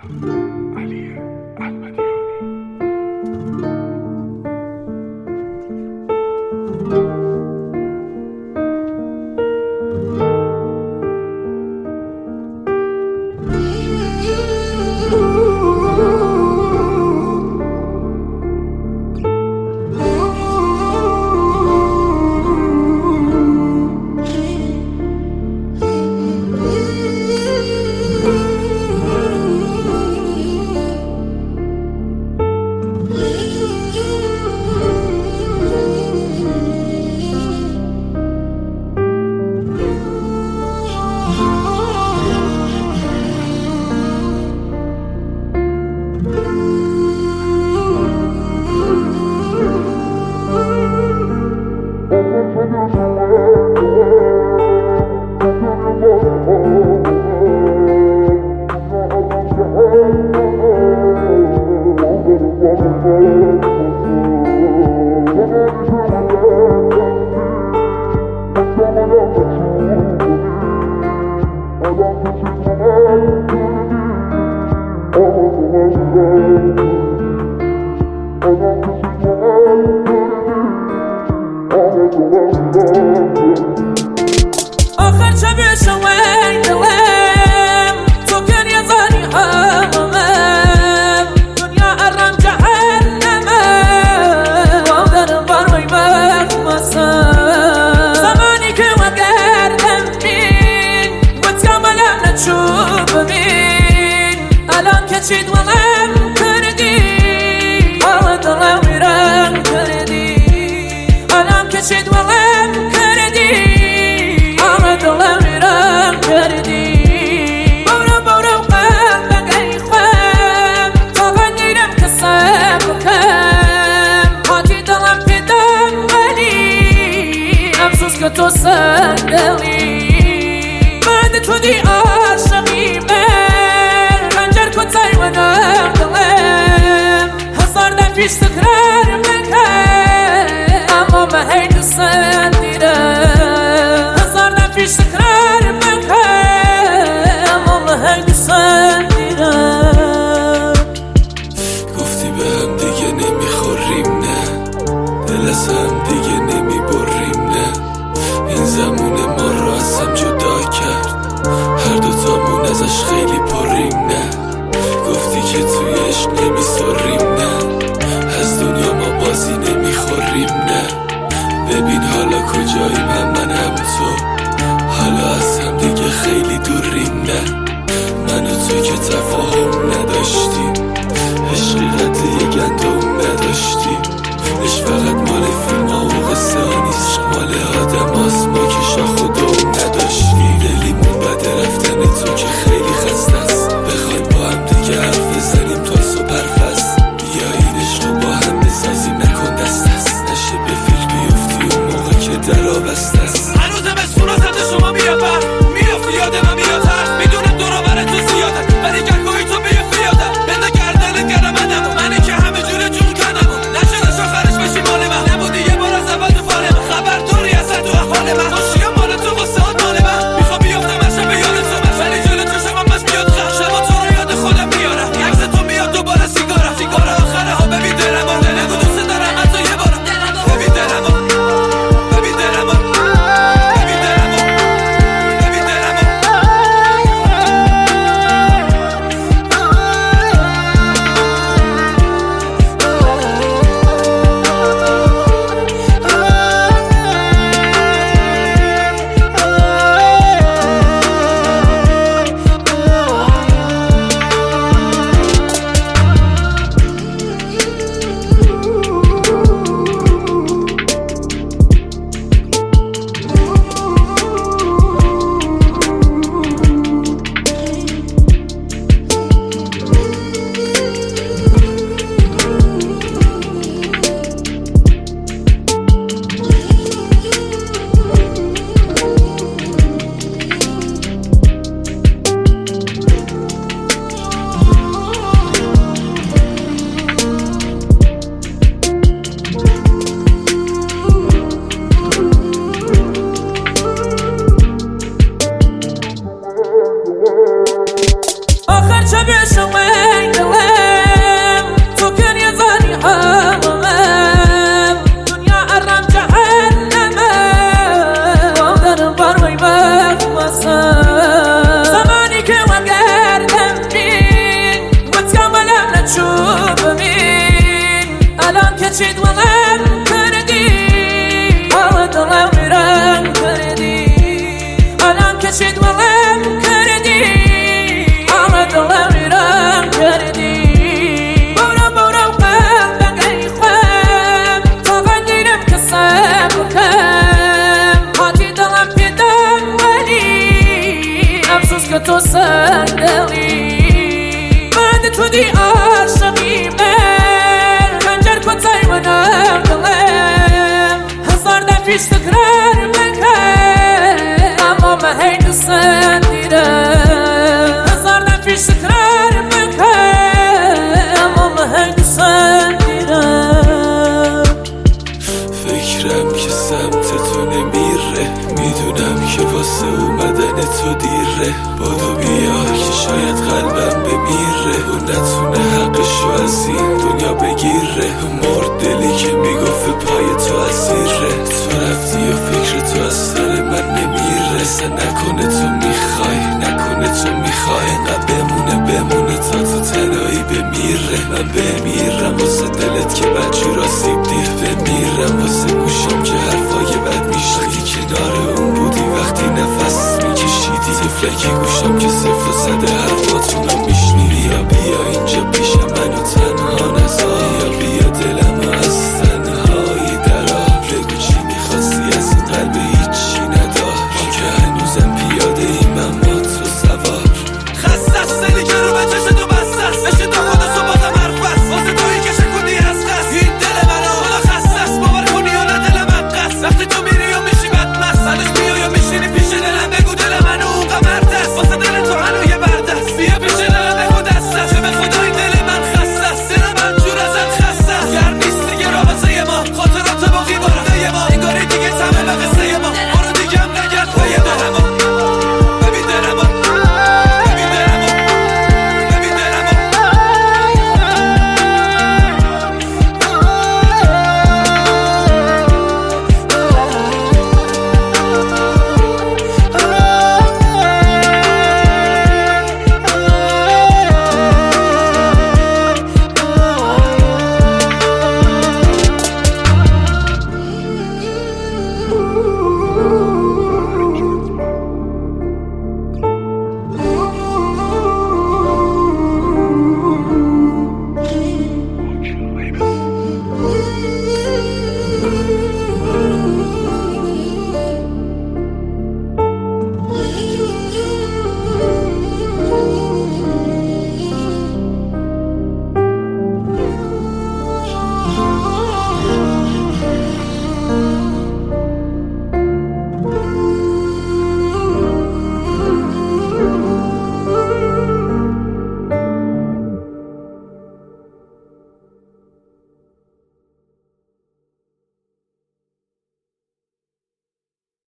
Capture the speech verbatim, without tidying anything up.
علی المدیانی. آخر چه بشه وین دلم تو کن یه زنی همم دنیا ارم جهنمه وادرم برای مخمسم زمانی که وگردم بین بود یاملم نچوب بین الان که چید ولم کردی آه دلم ویرم کردی الان که چید ولم کردی دلم میرم کردی برو برو قلبك ای خوام تا بگیرم که صبر کن حاجی دلم پیدم ولی افسوس که تو صندلی بعد تو دی عاشقی من خنجر کتای منم دلم هزار دم پیش تکرار بکن اما من هی دوست دیدم پیش تکرار بکن اما هر دوستم دیرم گفتی به هم دیگه نمیخوریم نه دل از هم دیگه نمیبریم نه این زمون ما رو از هم جدا کرد هر دوتامون ازش خیلی پریم نه گفتی که توی عشق نمیسریم نه از دنیا ما بازی نمیخوریم نه ببین حالا کجاییم هم من هم تو حالا از هم دیگه خیلی دوریم نه من و تو که تفاهم نداشتیم عشقی قد یه گندم نداشتیم عشق فقط مال فیلم ها و قصه ها نیست عشق مال آدم هاست ما که شاخ و دم نداشتیم دلیمون بده رفتن تو که خیلی خسته است بخوایم با هم دیگه حرف بزنیم تا صبح پرفست بیا این عشق رو با هم بسازیم نکن دست است نشه به فیلم بیفتی اون موقع که درا بسته است هنوزم از صورتت شما میاد بر میافتی یادم هم میاد هر میدونم دورا بر تو زیاده ولی گرگوی تو بیه فیاده بنده گردن گرمدم منی که همه جوره جون کنم نشدش آخرش بشی مال من نبودی یه بار از اول تو فال من خبر توری اصلا تو احوال من خوشی مال تو واسه مال من میخوام بیافتم عشق به یاد تو من ولی جلو تو شما بس میاد خم شبا تو رو یاد خودم میارم عکس تو میاد دوباره سیگارا سیگارا آخره ها ببین دلم نگو دوست دارم حتی یه بار ببین دلم ببین دلم آخر چه بشه که تو صندلی من تو دی عاشقی من خنجر کتای منم دلم هزار ده پیش تکرار بکن اما من هی دوستم دیدم هزار ده پیش تکرار بکن اما من هی دوستم دیدم فکرم که سمت تو نمیره میدونم که واسه اومدن تو دیره بادو بیا که شاید قلبم بمیره و نتونه حقشو از این دنیا بگیره مرد دلی که میگفت پای تو اسیره تو رفتی و فکر تو از سر من نمیره سه نکنه تو میخوای نکنه تو میخوای انقدر بمونه بمونه تا تو تنهایی بمیره من بمیرم واسه دلت که بدجور آسیب دیر بمیرم واسه گوشم که حرفای بد میشنیدی کنار اون بودی وقتی نفس میکشیدی تفلکی گوشم که صفر و صد حرفاتونو میشنیدی یا بیا اینجا پیشم